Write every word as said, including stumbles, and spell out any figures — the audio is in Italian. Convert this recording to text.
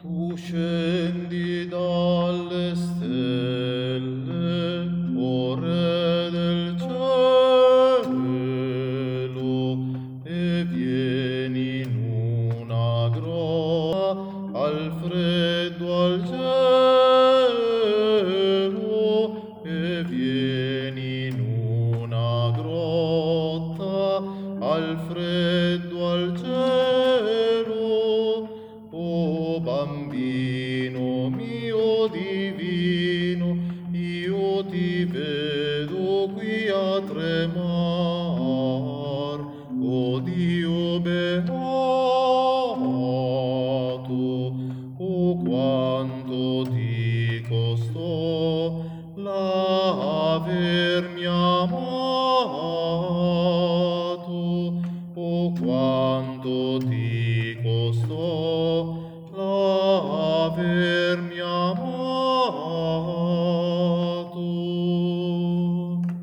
Tu scendi dalle stelle, o Re del cielo, e vieni in una grotta al freddo, al gelo, e vieni in una grotta al freddo, al gelo. O bambino mio divino, io ti vedo qui a tremar, o Dio beato, o quanto ti costò l'avermi amato, o quanto ti costò l'avermi amato.